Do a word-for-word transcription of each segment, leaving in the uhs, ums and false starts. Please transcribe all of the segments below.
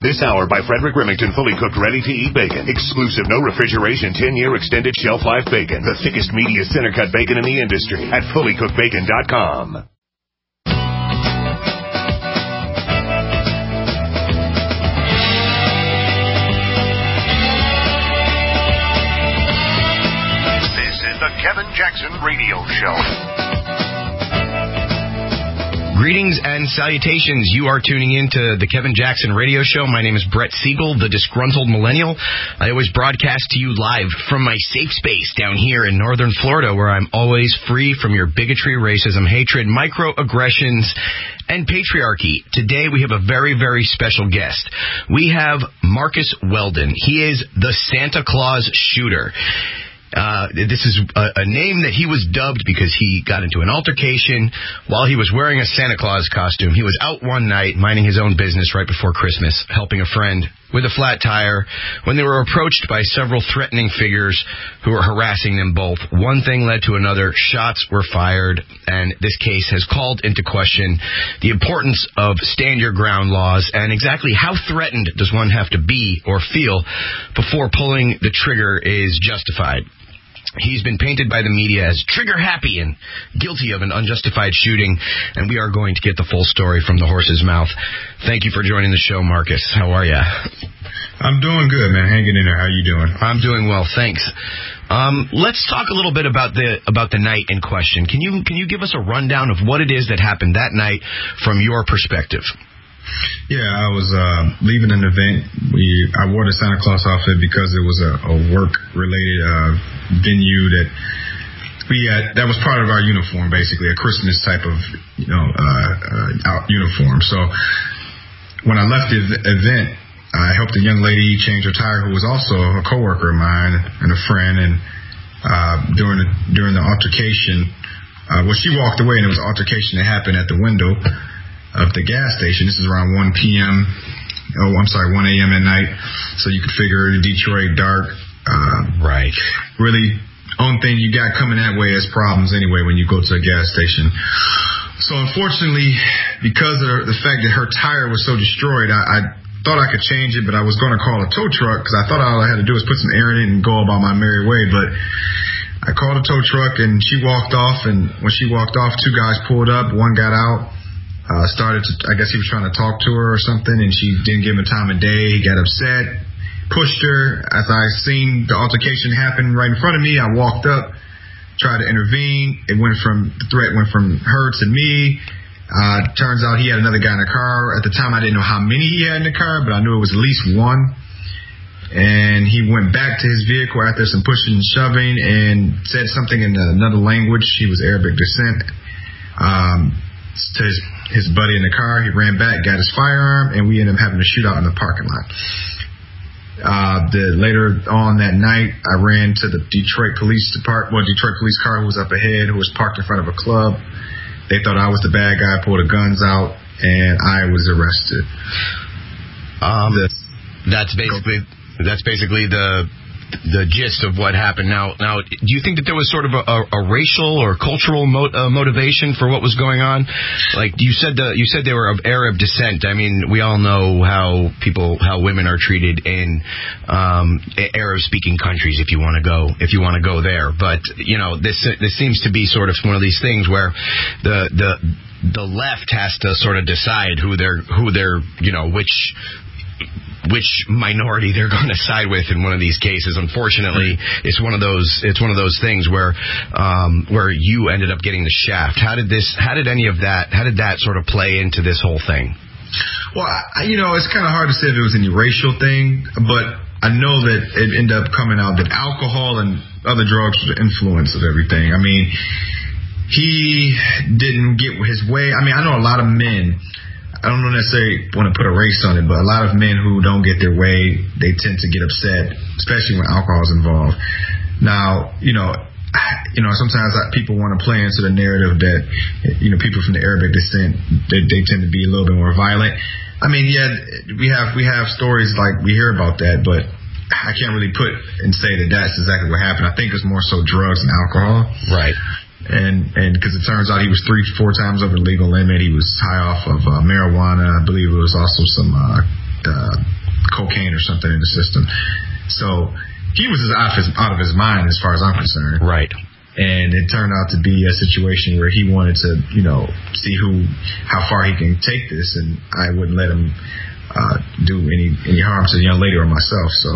This hour by Frederick Remington, fully cooked, ready-to-eat bacon. Exclusive, no refrigeration, ten-year extended shelf life bacon. The thickest, meatiest, center-cut bacon in the industry at fully cooked bacon dot com. This is the Kevin Jackson Radio Show. Greetings and salutations. You are tuning in to the Kevin Jackson Radio Show. My name is Brett Siegel, the disgruntled millennial. I always broadcast to you live from my safe space down here in northern Florida, where I'm always free from your bigotry, racism, hatred, microaggressions, and patriarchy. Today we have a very, very special guest. We have Marcus Weldon. He is the Santa Claus Shooter. Uh, this is a, a name that he was dubbed because he got into an altercation while he was wearing a Santa Claus costume. He was out one night minding his own business right before Christmas, helping a friend with a flat tire, when they were approached by several threatening figures who were harassing them both. One thing led to another. Shots were fired, and this case has called into question the importance of stand your ground laws and exactly how threatened does one have to be or feel before pulling the trigger is justified. He's been painted by the media as trigger-happy and guilty of an unjustified shooting, and we are going to get the full story from the horse's mouth. Thank you for joining the show, Marcus. How are you? I'm doing good, man. Hanging in there. How you doing? I'm doing well, thanks. Um, let's talk a little bit about the about the night in question. Can you can you give us a rundown of what it is that happened that night from your perspective? Yeah, I was uh, leaving an event. We I wore the Santa Claus outfit because it was a, a work-related uh, venue that we had. That was part of our uniform, basically, a Christmas type of you know uh, uh, out uniform. So when I left the event, I helped a young lady change her tire, who was also a coworker of mine and a friend. And uh, during the, during the altercation, uh, well, she walked away, and it was an altercation that happened at the window of the gas station. This is around one p.m. Oh, I'm sorry, one a.m. at night. So you could figure Detroit dark. Uh, right. Really, only thing you got coming that way is problems anyway when you go to a gas station. So unfortunately, because of the fact that her tire was so destroyed, I, I thought I could change it, but I was going to call a tow truck because I thought all I had to do was put some air in it and go about my merry way. But I called a tow truck, and she walked off. And when she walked off, two guys pulled up. One got out. Uh, started to, I guess he was trying to talk to her or something, and she didn't give him a time of day. He got upset, pushed her. As I seen the altercation happen right in front of me, I walked up, tried to intervene. It went from, the threat went from her to me. Uh, turns out he had another guy in the car. At the time, I didn't know how many he had in the car, but I knew it was at least one. And he went back to his vehicle after some pushing and shoving and said something in another language. He was Arabic descent. Um, to his, his buddy in the car. He ran back, got his firearm, and we ended up having a shootout in the parking lot. Uh, the, later on that night, I ran to the Detroit Police Department, well, Detroit Police car who was up ahead, who was parked in front of a club. They thought I was the bad guy, pulled the guns out, and I was arrested. Um, the, that's basically that's basically the the gist of what happened. Now, now, do you think that there was sort of a, a, a racial or cultural mo- uh, motivation for what was going on? Like you said, the, you said they were of Arab descent. I mean, we all know how people, how women are treated in um, Arab-speaking countries. If you want to go, if you want to go there, but you know, this this seems to be sort of one of these things where the the the left has to sort of decide who they're who they're you know which. which minority they're going to side with in one of these cases. Unfortunately, it's one of those it's one of those things where um, where you ended up getting the shaft. How did this? How did any of that? How did that sort of play into this whole thing? Well, I, you know, it's kind of hard to say if it was any racial thing, but I know that it ended up coming out that alcohol and other drugs were the influence of everything. I mean, he didn't get his way. I mean, I know a lot of men. I don't necessarily want to put a race on it, but a lot of men who don't get their way, they tend to get upset, especially when alcohol is involved. Now, you know, you know, sometimes people want to play into the narrative that, you know, people from the Arabic descent, they, they tend to be a little bit more violent. I mean, yeah, we have we have stories like we hear about that, but I can't really put and say that that's exactly what happened. I think it's more so drugs and alcohol. Right. And and because it turns out he was three, four times over the legal limit. He was high off of uh, marijuana. I believe it was also some uh, uh, cocaine or something in the system. So he was out of his, out of his mind as far as I'm concerned. Right. And it turned out to be a situation where he wanted to, you know, see who, how far he can take this, and I wouldn't let him uh, do any any harm to the young lady or myself. So,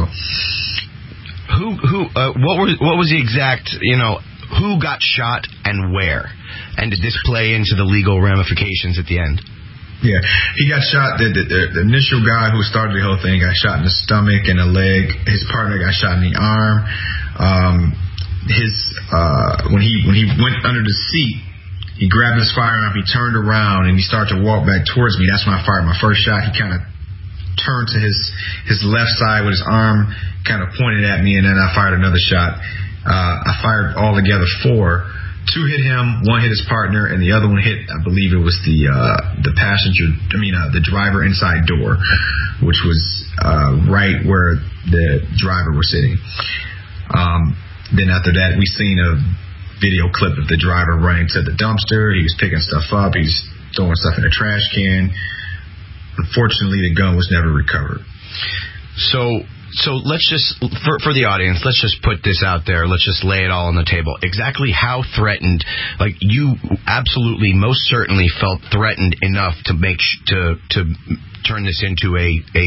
who who uh, what was what was the exact, you know, who got shot and where, and did this play into the legal ramifications at the end? Yeah, he got shot. The, the, the initial guy who started the whole thing got shot in the stomach and the leg. His partner got shot in the arm. Um, his uh, when he when he went under the seat, he grabbed his firearm. He turned around and he started to walk back towards me. That's when I fired my first shot. He kind of turned to his his left side with his arm kind of pointed at me, and then I fired another shot. Uh, I fired altogether four. Two hit him, one hit his partner, and the other one hit, I believe it was the uh, the passenger, I mean, uh, the driver inside door, which was uh, right where the driver was sitting. Um, then after that, we seen a video clip of the driver running to the dumpster. He was picking stuff up. He was throwing stuff in a trash can. Unfortunately, the gun was never recovered. So... So let's just, for, for the audience, let's just put this out there. Let's just lay it all on the table. Exactly how threatened, like you absolutely, most certainly felt threatened enough to make, sh- to to turn this into a, a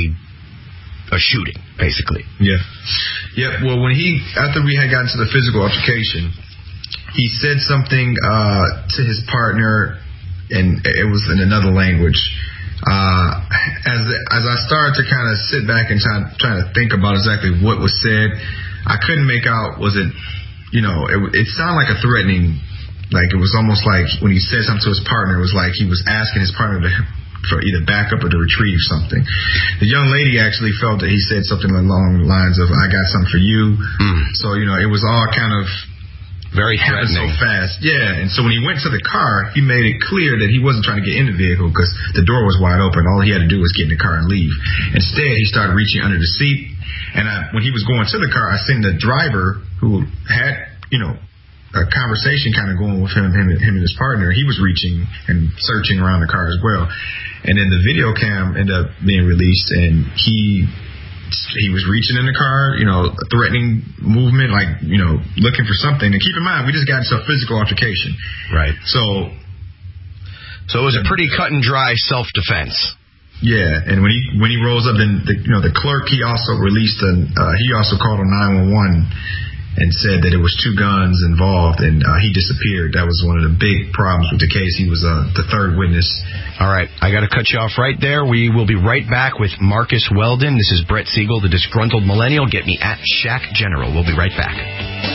a shooting, basically. Yeah. Yeah, well, when he, after we had gotten to the physical altercation, he said something uh, to his partner, and it was in another language. Uh, as as I started to kind of sit back and try, try to think about exactly what was said, I couldn't make out, was it, you know, it, it sounded like a threatening, like it was almost like when he said something to his partner, it was like he was asking his partner to, for either back up or to retrieve something. The young lady actually felt that he said something along the lines of, I got something for you. Mm. So, you know, it was all kind of very threatening. So fast. Yeah, and so when he went to the car, he made it clear that he wasn't trying to get in the vehicle because the door was wide open. All he had to do was get in the car and leave. Instead, he started reaching under the seat, and I, when he was going to the car, I seen the driver who had, you know, a conversation kind of going with him, him, him and his partner. He was reaching and searching around the car as well. And then the video cam ended up being released, and he... he was reaching in the car, you know, threatening movement, like, you know, looking for something. And keep in mind, we just got into a physical altercation. Right. So, so it was a pretty cut and dry self-defense. Yeah, and when he when he rose up, then the, you know, the clerk, he also released an, uh, he also called a nine one one and said that it was two guns involved, and uh, he disappeared. That was one of the big problems with the case. He was uh, the third witness. All right, I got to cut you off right there. We will be right back with Marcus Weldon. This is Brett Siegel, the disgruntled millennial. Get me at Shaq General. We'll be right back.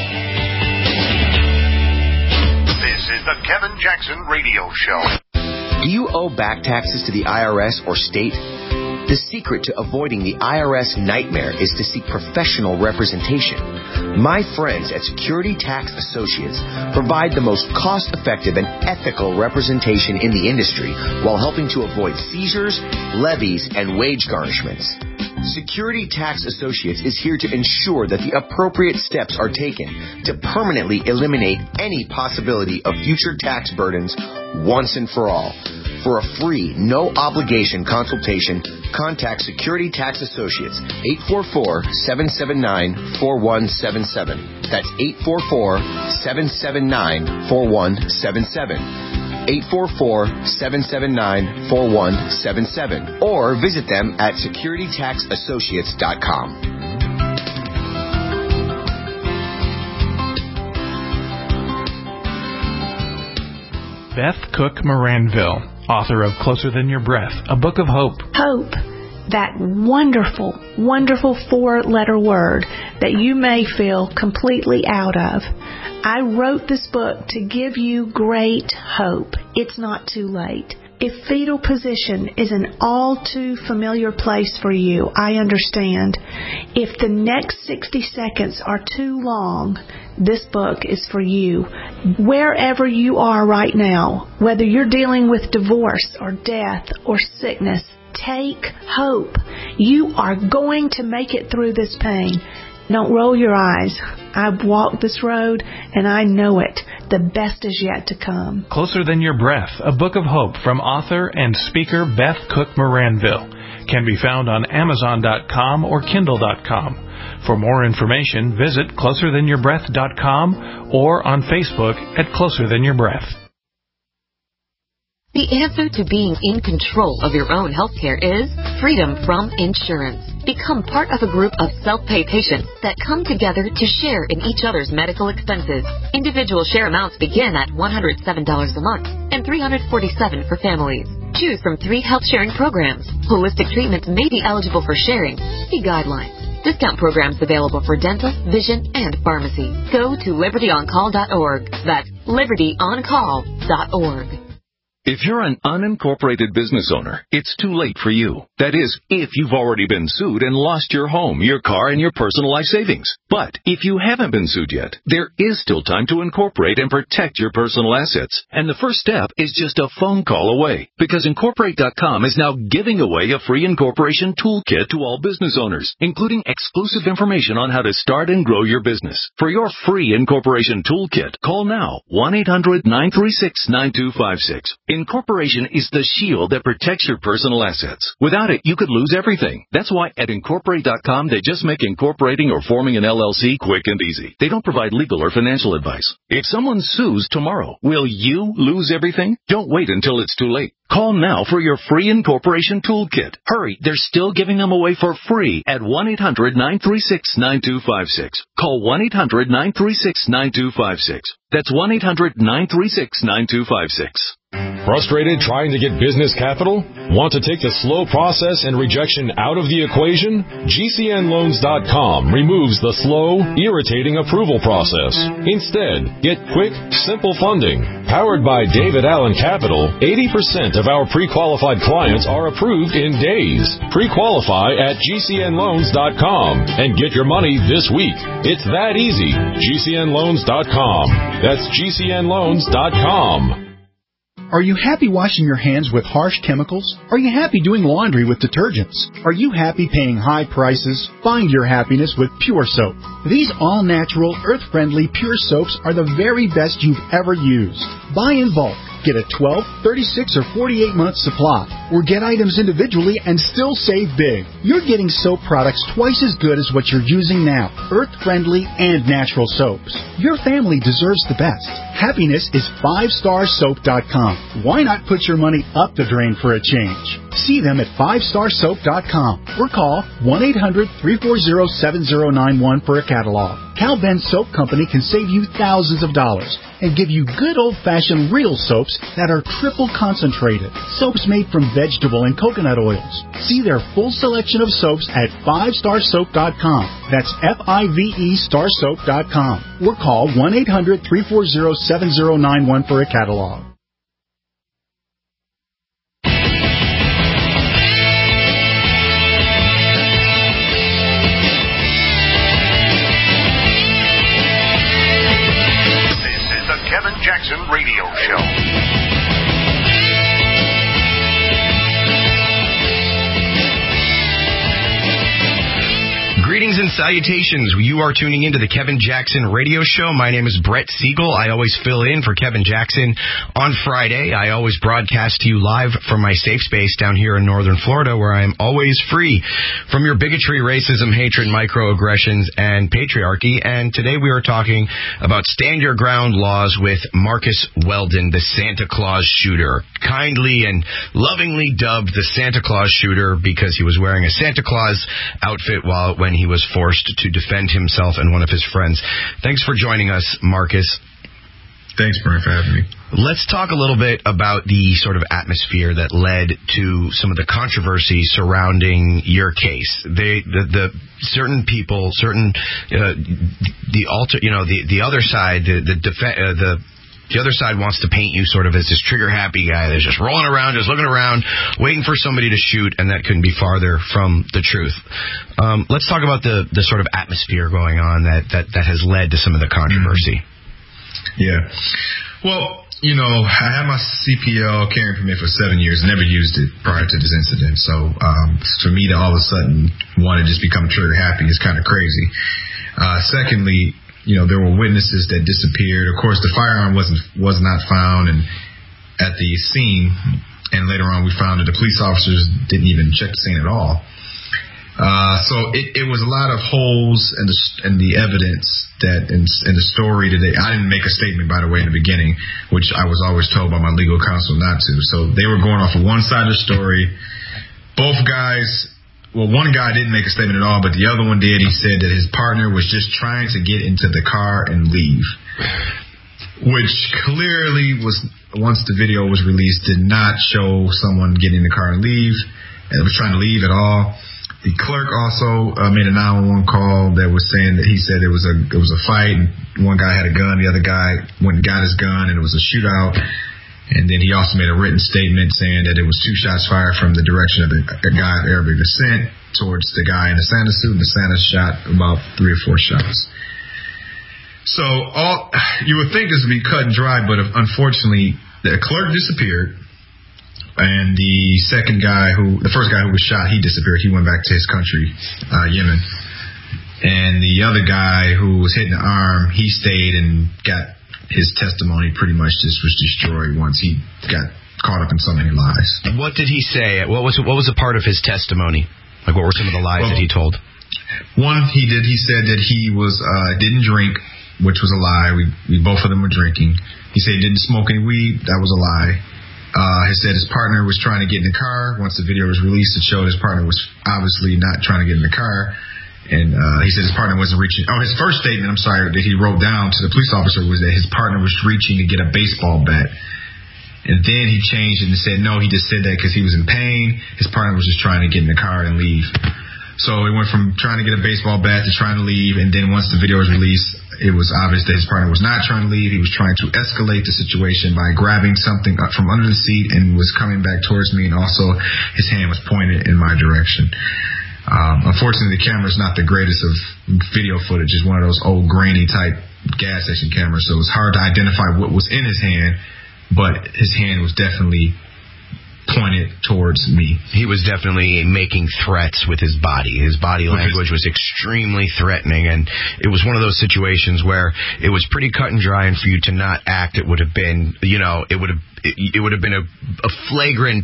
This is the Kevin Jackson Radio Show. Do you owe back taxes to the I R S or state? The secret to avoiding the I R S nightmare is to seek professional representation. My friends at Security Tax Associates provide the most cost-effective and ethical representation in the industry while helping to avoid seizures, levies, and wage garnishments. Security Tax Associates is here to ensure that the appropriate steps are taken to permanently eliminate any possibility of future tax burdens once and for all. For a free, no-obligation consultation, contact Security Tax Associates, eight four four, seven seven nine, four one seven seven. That's eight four four, seven seven nine, four one seven seven. eight four four, seven seven nine, four one seven seven. Or visit them at security tax associates dot com. Beth Cook Moranville, author of Closer Than Your Breath, a book of hope. Hope, that wonderful, wonderful four-letter word that you may feel completely out of. I wrote this book to give you great hope. It's not too late. If fetal position is an all too familiar place for you, I understand. If the next sixty seconds are too long, this book is for you. Wherever you are right now, whether you're dealing with divorce or death or sickness, take hope. You are going to make it through this pain. Don't roll your eyes. I've walked this road, and I know it. The best is yet to come. Closer Than Your Breath, a book of hope from author and speaker Beth Cook Moranville. can be found on Amazon dot com or Kindle dot com. For more information, visit closer than your breath dot com or on Facebook at Closer Than Your Breath. The answer to being in control of your own healthcare is freedom from insurance. Become part of a group of self-pay patients that come together to share in each other's medical expenses. Individual share amounts begin at one hundred seven dollars a month and three hundred forty-seven dollars for families. Choose from three health sharing programs. Holistic treatments may be eligible for sharing. See guidelines. Discount programs available for dental, vision, and pharmacy. Go to liberty on call dot org. That's liberty on call dot org. If you're an unincorporated business owner, it's too late for you. That is, if you've already been sued and lost your home, your car, and your personal life savings. But if you haven't been sued yet, there is still time to incorporate and protect your personal assets. And the first step is just a phone call away, because Incorporate dot com is now giving away a free incorporation toolkit to all business owners, including exclusive information on how to start and grow your business. For your free incorporation toolkit, call now, one eight hundred nine three six nine two five six. Incorporation is the shield that protects your personal assets. Without it, you could lose everything. That's why at Incorporate dot com, they just make incorporating or forming an L L C quick and easy. They don't provide legal or financial advice. If someone sues tomorrow, will you lose everything? Don't wait until it's too late. Call now for your free incorporation toolkit. Hurry, they're still giving them away for free at one eight hundred nine three six nine two five six. Call one eight hundred nine three six nine two five six. That's one eight hundred nine three six nine two five six. Frustrated trying to get business capital? Want to take the slow process and rejection out of the equation? G C N loans dot com removes the slow, irritating approval process. Instead, get quick, simple funding. Powered by David Allen Capital, eighty percent of our pre-qualified clients are approved in days. Pre-qualify at G C N loans dot com and get your money this week. It's that easy. G C N loans dot com. That's G C N loans dot com. Are you happy washing your hands with harsh chemicals? Are you happy doing laundry with detergents? Are you happy paying high prices? Find your happiness with Pure Soap. These all-natural, earth-friendly Pure Soaps are the very best you've ever used. Buy in bulk. Get a twelve, thirty-six, or forty-eight month supply, or get items individually and still save big. You're getting soap products twice as good as what you're using now, earth-friendly and natural soaps. Your family deserves the best. Happiness is five star soap dot com. Why not put your money up the drain for a change? See them at five star soap dot com or call one eight hundred three four zero seven zero nine one for a catalog. Cal Ben Soap Company can save you thousands of dollars and give you good old-fashioned real soaps that are triple concentrated. Soaps made from vegetable and coconut oils. See their full selection of soaps at five star soap dot com. That's F I V E star soap dot com. Or call one eight hundred three four zero seven zero nine one for a catalog. Kevin Jackson Radio Show. Greetings and salutations. You are tuning into the Kevin Jackson Radio Show. My name is Brett Siegel. I always fill in for Kevin Jackson on Friday. I always broadcast to you live from my safe space down here in northern Florida, where I am always free from your bigotry, racism, hatred, microaggressions, and patriarchy. And today we are talking about stand your ground laws with Marcus Weldon, the Santa Claus shooter, kindly and lovingly dubbed the Santa Claus shooter because he was wearing a Santa Claus outfit while when he was forced to defend himself and one of his friends. Thanks for joining us, Marcus. Thanks, Brian, for having me. Let's talk a little bit about the sort of atmosphere that led to some of the controversy surrounding your case. They, the, the certain people, certain uh, the alter, you know, the the other side, the the def- uh, the The other side wants to paint you sort of as this trigger-happy guy that's just rolling around, just looking around, waiting for somebody to shoot, and that couldn't be farther from the truth. Um, let's talk about the, the sort of atmosphere going on that, that, that has led to some of the controversy. Yeah. Well, you know, I had my C P L carrying permit for seven years, never used it prior to this incident. So um, for me to all of a sudden want to just become trigger-happy is kind of crazy. Uh, secondly, you know, there were witnesses that disappeared. Of course, the firearm wasn't was not found, and at the scene, And later on, we found that the police officers didn't even check the scene at all. Uh, so it, it was a lot of holes in the, in the evidence that in, in the story that they, I didn't make a statement, by the way, in the beginning, which I was always told by my legal counsel not to. So they were going off of one side of the story. Both guys, well, one guy didn't make a statement at all, but the other one did. He said that his partner was just trying to get into the car and leave, which clearly was, once the video was released, did not show someone getting in the car and leave. It was trying to leave at all. The clerk also uh, made a nine one one call that was saying that he said it was a it was a fight, and one guy had a gun, the other guy went and got his gun, and it was a shootout. And then he also made a written statement saying that it was two shots fired from the direction of the a guy of Arabic descent towards the guy in the Santa suit, and the Santa shot about three or four shots. So all you would think this would be cut and dry, but unfortunately, the clerk disappeared. And the second guy who, the first guy who was shot, he disappeared. He went back to his country, uh, Yemen. And the other guy who was hit in the arm, he stayed and got his testimony pretty much just was destroyed once he got caught up in so many lies. What did he say? What was what was a part of his testimony? Like, what were some of the lies well, that he told? One, he did. He said that he was uh, didn't drink, which was a lie. We, we both of them were drinking. He said he didn't smoke any weed. That was a lie. Uh, he said his partner was trying to get in the car. Once the video was released, it showed his partner was obviously not trying to get in the car. And uh, he said his partner wasn't reaching. Oh, his first statement, I'm sorry, that he wrote down to the police officer was that his partner was reaching to get a baseball bat. And then he changed it and said, no, he just said that because he was in pain. His partner was just trying to get in the car and leave. So it went from trying to get a baseball bat to trying to leave. And then once the video was released, it was obvious that his partner was not trying to leave. He was trying to escalate the situation by grabbing something up from under the seat and was coming back towards me. And also his hand was pointed in my direction. Um, unfortunately, the camera is not the greatest of video footage. It's one of those old grainy type gas station cameras. So it's hard to identify what was in his hand, but his hand was definitely pointed towards me. He was definitely making threats with his body. His body language was extremely threatening, and it was one of those situations where it was pretty cut and dry, and for you to not act, it would have been, you know, it would have it, it would have been a, a flagrant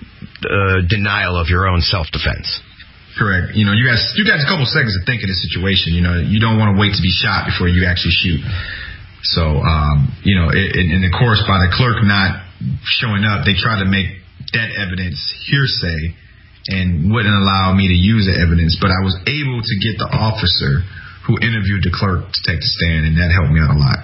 uh, denial of your own self-defense. Correct. You know, you guys you got a couple seconds to think of the situation. You know, you don't want to wait to be shot before you actually shoot. So, um, you know, it, and of course, by the clerk not showing up, they try to make that evidence hearsay and wouldn't allow me to use the evidence, but I was able to get the officer who interviewed the clerk to take the stand, and that helped me out a lot.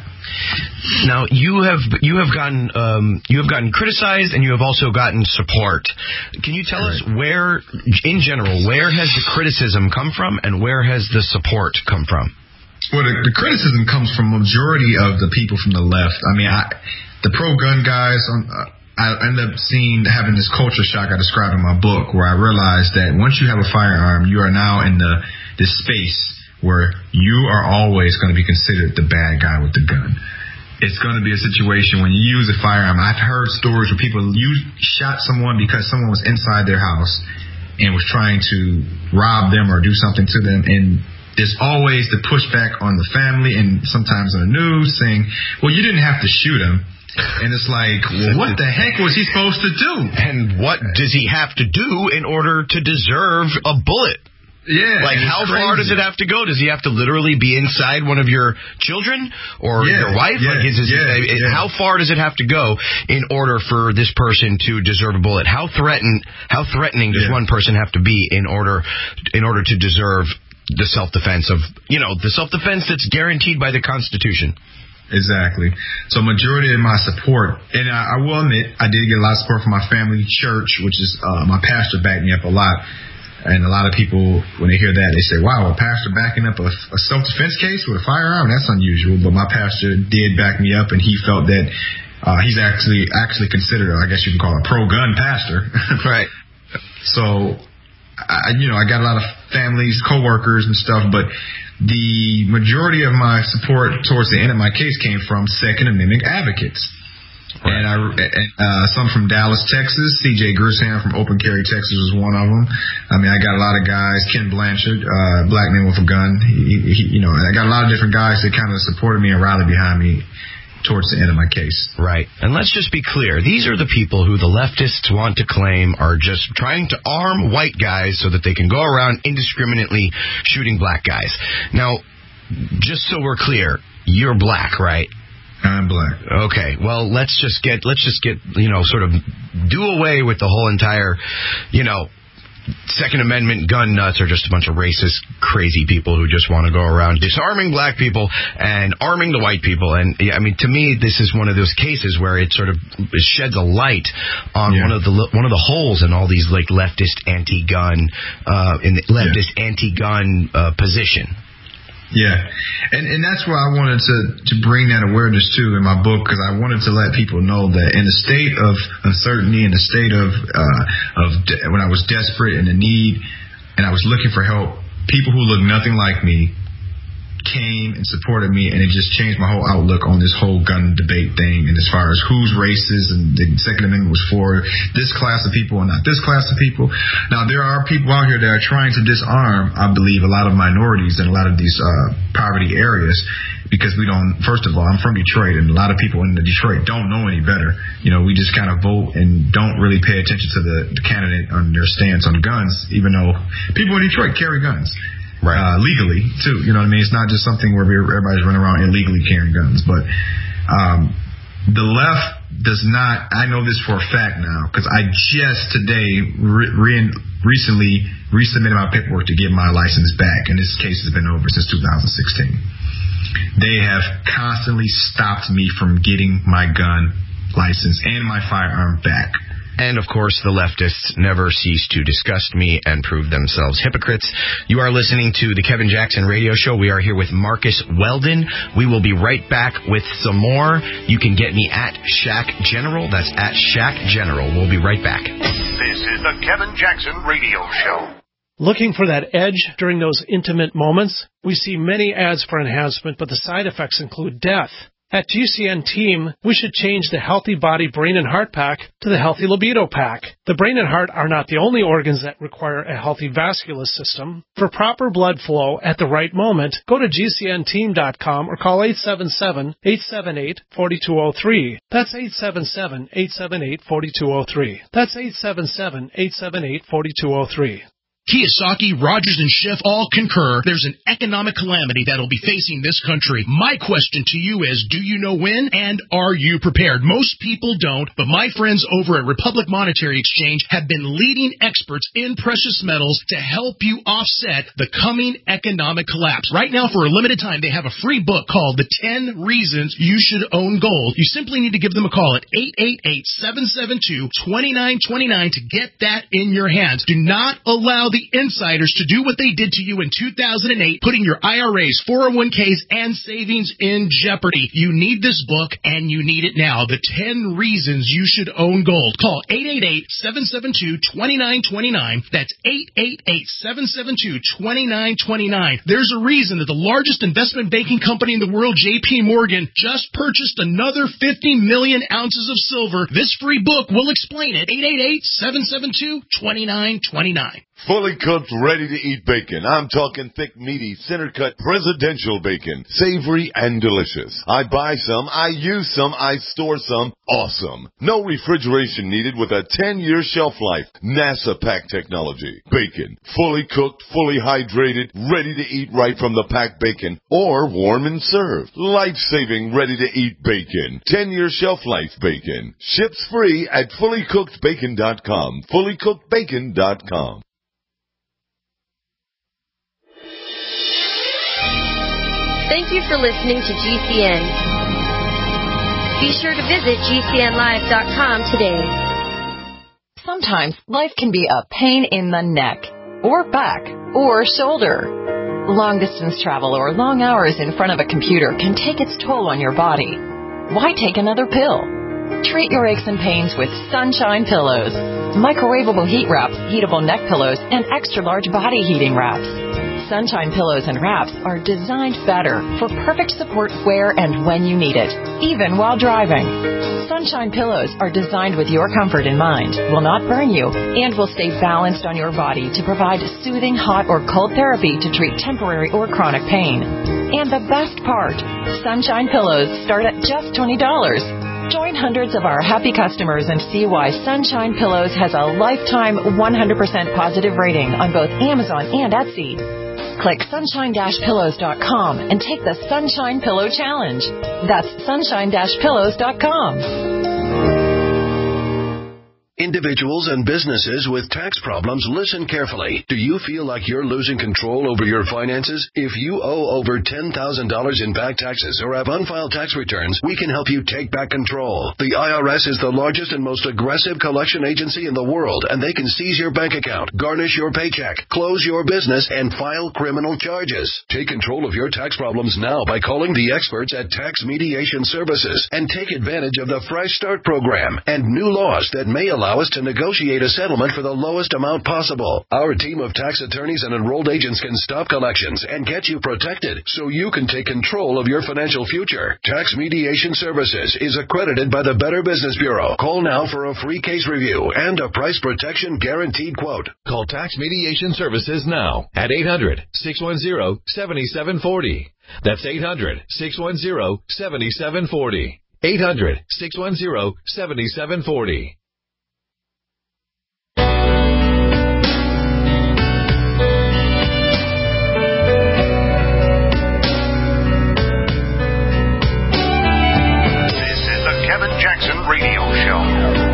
Now you have you have gotten um, you have gotten criticized, and you have also gotten support. Can you tell Correct. us where, in general, where has the criticism come from, and where has the support come from? Well, the, the criticism comes from majority of the people from the left. I mean, I, the pro-gun guys on. Uh, I ended up seeing, having this culture shock I described in my book, where I realized that once you have a firearm, you are now in the this space where you are always going to be considered the bad guy with the gun. It's going to be a situation when you use a firearm. I've heard stories where people use, shot someone because someone was inside their house and was trying to rob them or do something to them, and there's always the pushback on the family and sometimes on the news saying, well, you didn't have to shoot him. And it's like, well, what the heck was he supposed to do? And what does he have to do in order to deserve a bullet? Yeah. Like, how crazy. far does it have to go? Does he have to literally be inside one of your children or yeah, your wife? Yeah, like, is, is, yeah, is, yeah. How far does it have to go in order for this person to deserve a bullet? How threaten, how threatening does yeah. one person have to be in order, in order to deserve the self-defense of, you know, the self-defense that's guaranteed by the Constitution? Exactly. So majority of my support, and I, I will admit, I did get a lot of support from my family church, which is uh, my pastor backed me up a lot. And a lot of people, when they hear that, they say, wow, a pastor backing up a, a self-defense case with a firearm? That's unusual. But my pastor did back me up, and he felt that uh, he's actually actually considered, I guess you can call it a pro-gun pastor. Right. So, I, you know, I got a lot of families, coworkers and stuff, but the majority of my support towards the end of my case came from Second Amendment advocates. Right. And I, and, uh, some from Dallas, Texas. C J Gersham from Open Carry, Texas was one of them. I mean, I got a lot of guys. Ken Blanchard, uh, Black Man with a Gun. He, he, you know, I got a lot of different guys that kind of supported me and rallied behind me towards the end of my case. Right. And let's just be clear. These are the people who the leftists want to claim are just trying to arm white guys so that they can go around indiscriminately shooting black guys. Now, just so we're clear, you're black, right? I'm black. Okay. Well, let's just get, let's just get, you know, sort of do away with the whole entire, you know, Second Amendment gun nuts are just a bunch of racist, crazy people who just want to go around disarming black people and arming the white people. And, I mean, to me, this is one of those cases where it sort of sheds a light on yeah. one of the one of the holes in all these, like, leftist anti-gun, uh, in the leftist yeah. anti-gun uh, position. Yeah, and and that's why I wanted to, to bring that awareness, too, in my book, because I wanted to let people know that in a state of uncertainty, in a state of, uh, of de- when I was desperate and in need, and I was looking for help, people who looked nothing like me came and supported me, and it just changed my whole outlook on this whole gun debate thing, and as far as who's racist, and the Second Amendment was for this class of people and not this class of people. Now, there are people out here that are trying to disarm, I believe, a lot of minorities in a lot of these uh, poverty areas, because we don't, first of all, I'm from Detroit, and a lot of people in the Detroit don't know any better. You know, we just kind of vote and don't really pay attention to the, the candidate on their stance on guns, even though people in Detroit carry guns. Right. Uh, legally, too. You know what I mean? It's not just something where everybody's running around illegally carrying guns. But um, the left does not, I know this for a fact now, because I just today re- re- recently resubmitted my paperwork to get my license back, and this case has been over since two thousand sixteen. They have constantly stopped me from getting my gun license and my firearm back. And, of course, the leftists never cease to disgust me and prove themselves hypocrites. You are listening to the Kevin Jackson Radio Show. We are here with Marcus Weldon. We will be right back with some more. You can get me at Shack General. That's at Shack General. We'll be right back. This is the Kevin Jackson Radio Show. Looking for that edge during those intimate moments? We see many ads for enhancement, but the side effects include death. At G C N Team, we should change the Healthy Body, Brain, and Heart Pack to the Healthy Libido Pack. The brain and heart are not the only organs that require a healthy vascular system. For proper blood flow at the right moment, go to G C N team dot com or call eight seven seven, eight seven eight, four two zero three. That's eight seven seven, eight seven eight, four two zero three. That's eight seven seven, eight seven eight, four two zero three. Kiyosaki, Rogers, and Schiff all concur there's an economic calamity that'll be facing this country. My question to you is, do you know when, and are you prepared? Most people don't, but my friends over at Republic Monetary Exchange have been leading experts in precious metals to help you offset the coming economic collapse. Right now, for a limited time, they have a free book called The ten Reasons You Should Own Gold. You simply need to give them a call at eight eight eight, seven seven two, two nine two nine to get that in your hands. Do not allow the insiders to do what they did to you in two thousand eight, putting your I R As, four oh one k's, and savings in jeopardy. You need this book, and you need it now. The ten Reasons You Should Own Gold. Call eight eight eight, seven seven two, two nine two nine. That's eight eight eight, seven seven two, two nine two nine. There's a reason that the largest investment banking company in the world, J P Morgan, just purchased another fifty million ounces of silver. This free book will explain it. eight eight eight, seven seven two, two nine two nine. Fully cooked, ready-to-eat bacon. I'm talking thick, meaty, center-cut, presidential bacon. Savory and delicious. I buy some, I use some, I store some. Awesome. No refrigeration needed with a ten-year shelf life. NASA pack technology. Bacon. Fully cooked, fully hydrated, ready to eat right from the packed bacon. Or warm and served. Life-saving, ready-to-eat bacon. ten-year shelf life bacon. Ships free at fully cooked bacon dot com. fully cooked bacon dot com. Thank you for listening to G C N. Be sure to visit G C N live dot com today. Sometimes life can be a pain in the neck, or back, or shoulder. Long-distance travel or long hours in front of a computer can take its toll on your body. Why take another pill? Treat your aches and pains with Sunshine Pillows. Microwavable heat wraps, heatable neck pillows, and extra-large body heating wraps. Sunshine Pillows and Wraps are designed better for perfect support where and when you need it, even while driving. Sunshine pillows are designed with your comfort in mind, will not burn you, and will stay balanced on your body to provide soothing hot or cold therapy to treat temporary or chronic pain. And the best part, Sunshine pillows start at just twenty dollars. Join hundreds of our happy customers and see why Sunshine Pillows has a lifetime one hundred percent positive rating on both Amazon and Etsy. Click sunshine dash pillows dot com and take the Sunshine Pillow Challenge. That's sunshine dash pillows dot com. Individuals and businesses with tax problems, listen carefully. Do you feel like you're losing control over your finances? If you owe over ten thousand dollars in back taxes or have unfiled tax returns, we can help you take back control. The I R S is the largest and most aggressive collection agency in the world, and they can seize your bank account, garnish your paycheck, close your business, and file criminal charges. Take control of your tax problems now by calling the experts at Tax Mediation Services and take advantage of the Fresh Start program and new laws that may allow Allow us to negotiate a settlement for the lowest amount possible. Our team of tax attorneys and enrolled agents can stop collections and get you protected so you can take control of your financial future. Tax Mediation Services is accredited by the Better Business Bureau. Call now for a free case review and a price protection guaranteed quote. Call Tax Mediation Services now at eight hundred, six one zero, seven seven four zero. That's eight hundred, six one zero, seven seven four zero. eight hundred, six one zero, seven seven four zero. Radio Show.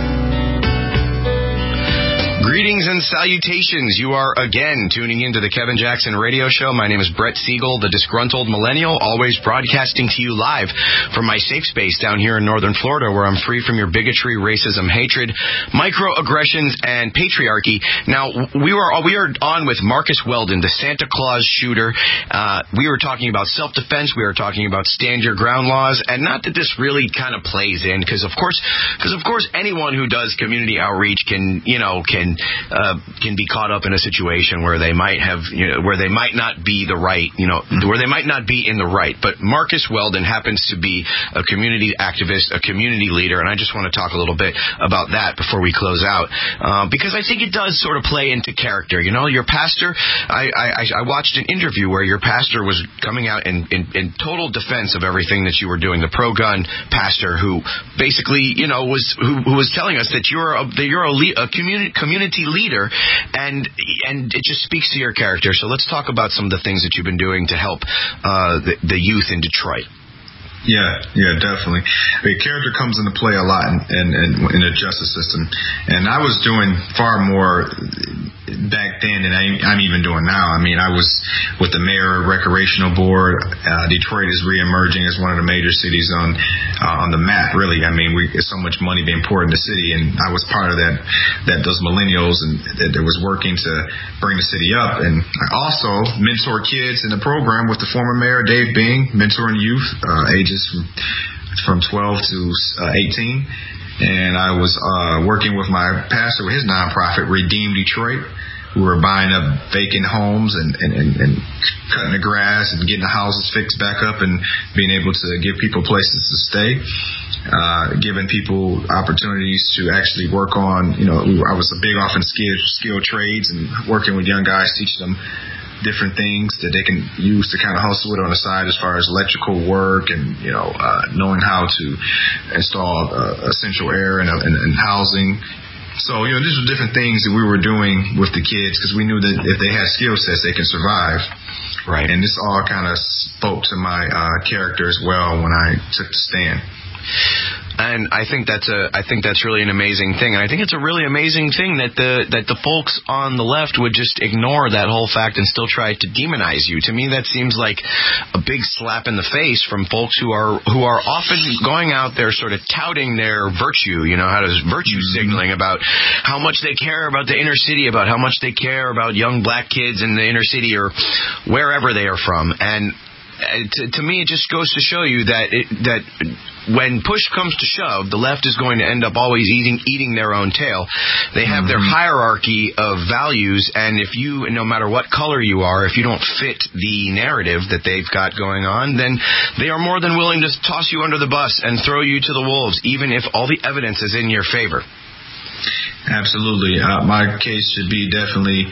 Greetings and salutations. You are again tuning into the Kevin Jackson Radio Show. My name is Brett Siegel, the disgruntled millennial, always broadcasting to you live from my safe space down here in northern Florida, where I'm free from your bigotry, racism, hatred, microaggressions, and patriarchy. Now, we were we are on with Marcus Weldon, the Santa Claus shooter. Uh, we were talking about self-defense. We were talking about stand your ground laws, and not that this really kind of plays in, because of course, because of course, anyone who does community outreach can, you know, can. Uh, can be caught up in a situation where they might have, you know, where they might not be the right, you know, where they might not be in the right. But Marcus Weldon happens to be a community activist, a community leader, and I just want to talk a little bit about that before we close out, uh, because I think it does sort of play into character. You know, your pastor, I, I, I watched an interview where your pastor was coming out in, in, in total defense of everything that you were doing, the pro-gun pastor who basically, you know, was who, who was telling us that you're a, that you're a, le- a community community leader, and and it just speaks to your character. So let's talk about some of the things that you've been doing to help uh, the, the youth in Detroit. Yeah, yeah, definitely. The character comes into play a lot in, in, in the justice system, and I was doing far more back then than I, I'm even doing now. I mean, I was with the mayor recreational board. Uh, Detroit is reemerging as one of the major cities on uh, on the map. Really, I mean, we there's so much money being poured in the city, and I was part of that. That those millennials and that, that was working to bring the city up, and I also mentor kids in the program with the former mayor Dave Bing, mentoring youth uh, ages from from twelve to uh, eighteen. And I was uh, working with my pastor with his nonprofit, Redeem Detroit. We were buying up vacant homes and, and, and, and cutting the grass and getting the houses fixed back up and being able to give people places to stay, uh, giving people opportunities to actually work on, you know, I was a big off in skilled, skilled trades and working with young guys, teaching them different things that they can use to kind of hustle with on the side as far as electrical work and, you know, uh, knowing how to install uh, essential air and, and, and housing. So, you know, these were different things that we were doing with the kids because we knew that if they had skill sets, they can survive. Right. And this all kind of spoke to my uh, character as well when I took the stand. And I think that's a, I think that's really an amazing thing. And I think it's a really amazing thing that the, that the folks on the left would just ignore that whole fact and still try to demonize you. To me, that seems like a big slap in the face from folks who are, who are often going out there sort of touting their virtue, you know, how does virtue signaling about how much they care about the inner city, about how much they care about young black kids in the inner city or wherever they are from. And to, to me, it just goes to show you that it, that when push comes to shove, the left is going to end up always eating eating their own tail. They have mm-hmm. their hierarchy of values, and if you, no matter what color you are, if you don't fit the narrative that they've got going on, then they are more than willing to toss you under the bus and throw you to the wolves, even if all the evidence is in your favor. Absolutely. Uh, my case should be definitely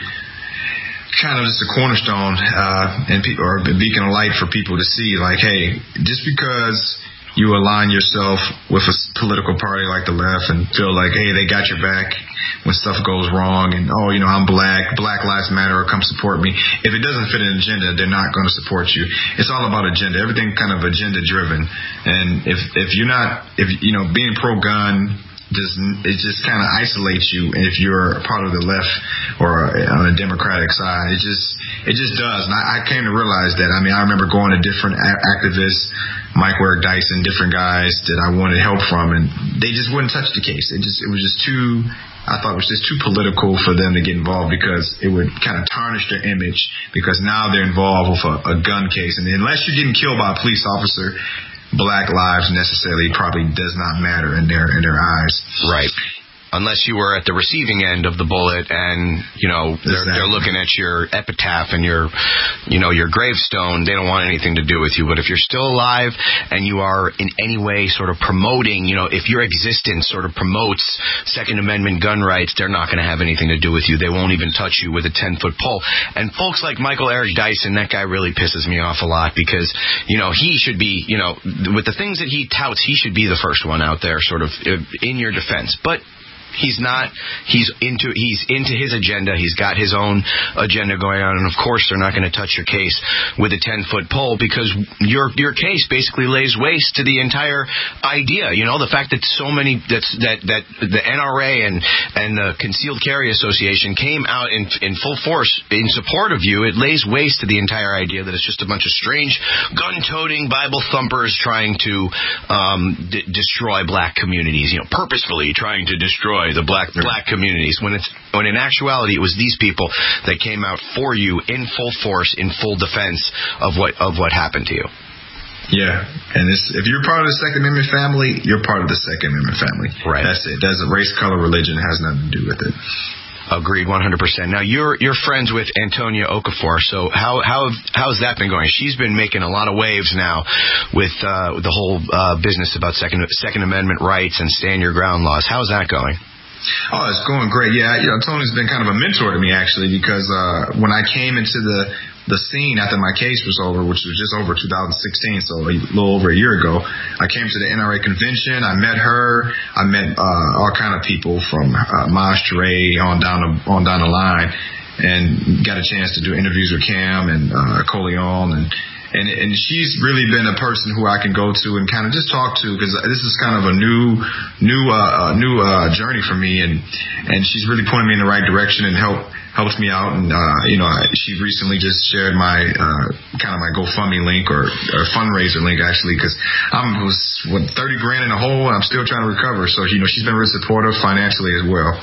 kind of just a cornerstone uh, and pe- or a beacon of light for people to see, like, hey, just because you align yourself with a political party like the left and feel like, hey, they got your back when stuff goes wrong, and, oh, you know, I'm black, Black Lives Matter, or come support me. If it doesn't fit an agenda, they're not going to support you. It's all about agenda. Everything kind of agenda-driven. And if if you're not, if you know, being pro-gun, just it just kind of isolates you if you're part of the left or on the Democratic side. It just it just does. And I, I came to realize that. I mean, I remember going to different a- activists, Mike Warrick Dyson, different guys that I wanted help from, and they just wouldn't touch the case. It just it was just too. I thought it was just too political for them to get involved because it would kind of tarnish their image because now they're involved with a, a gun case, and unless you're getting killed by a police officer, Black lives necessarily probably does not matter in their in their eyes. Right. Unless you were at the receiving end of the bullet and, you know, they're, exactly. they're looking at your epitaph and your, you know, your gravestone, they don't want anything to do with you. But if you're still alive and you are in any way sort of promoting, you know, if your existence sort of promotes Second Amendment gun rights, they're not going to have anything to do with you. They won't even touch you with a ten-foot pole. And folks like Michael Eric Dyson, that guy really pisses me off a lot because, you know, he should be, you know, with the things that he touts, he should be the first one out there sort of in your defense. But he's not. He's into he's into his agenda. He's got his own agenda going on, and of course they're not going to touch your case with a ten-foot pole because your your case basically lays waste to the entire idea. You know, the fact that so many that's that that the N R A and and the Concealed Carry Association came out in in full force in support of you. It lays waste to the entire idea that it's just a bunch of strange gun-toting Bible thumpers trying to um, d- destroy black communities. You know, purposefully trying to destroy the black black communities, when it's when in actuality it was these people that came out for you in full force, in full defense of what of what happened to you. Yeah, and it's, if you're part of the Second Amendment family, you're part of the Second Amendment family. Right. That's it. That's a race, color, religion. It has nothing to do with it. Agreed, one hundred percent. Now you're you're friends with Antonia Okafor, so how how how's that been going? She's been making a lot of waves now with uh, the whole uh, business about second Second Amendment rights and stand your ground laws. How's that going? Oh, it's going great. Yeah, you know, Tony's been kind of a mentor to me actually because uh, when I came into the the scene after my case was over, which was just over two thousand sixteen, so a little over a year ago, I came to the N R A convention. I met her. I met uh, all kind of people from uh, Maj Touré on down the, on down the line, and got a chance to do interviews with Cam and uh, Coleon and. And, and she's really been a person who I can go to and kind of just talk to because this is kind of a new, new, uh, new uh, journey for me. And and she's really pointing me in the right direction and help helps me out. And uh, you know, she recently just shared my uh, kind of my GoFundMe link or, or fundraiser link actually because I was what thirty grand in a hole and I'm still trying to recover. So you know, she's been really supportive financially as well.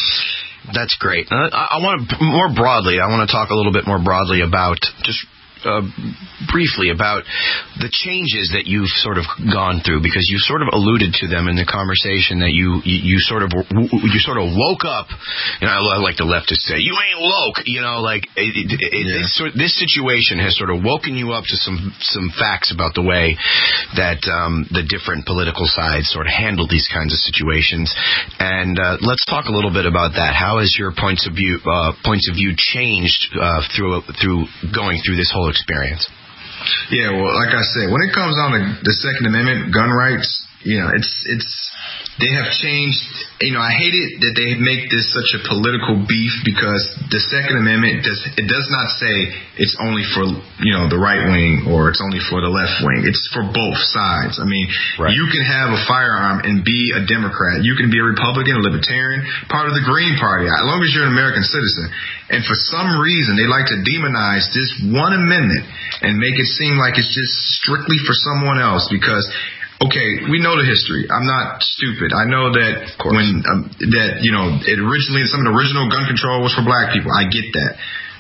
That's great. Uh, I, I want to more broadly. I want to talk a little bit more broadly about just. Uh, briefly about the changes that you've sort of gone through because you sort of alluded to them in the conversation that you you, you sort of you sort of woke up. You know, I like the leftists say you ain't woke. You know, like it, it, it, yeah. it's sort of, this situation has sort of woken you up to some some facts about the way that um, the different political sides sort of handle these kinds of situations. And uh, let's talk a little bit about that. How has your points of view uh, points of view changed uh, through through going through this whole experience? Yeah, well, like I said, when it comes on to the Second Amendment, gun rights, you know, it's it's they have changed. You know, I hate it that they make this such a political beef because the Second Amendment does it does not say it's only for, you know, the right wing or it's only for the left wing. It's for both sides. I mean, right. You can have a firearm and be a Democrat. You can be a Republican, a Libertarian, part of the Green Party, as long as you're an American citizen. And for some reason, they like to demonize this one amendment and make it seem like it's just strictly for someone else because. Okay, we know the history. I'm not stupid. I know that when um, that you know it originally some of the original gun control was for black people. I get that,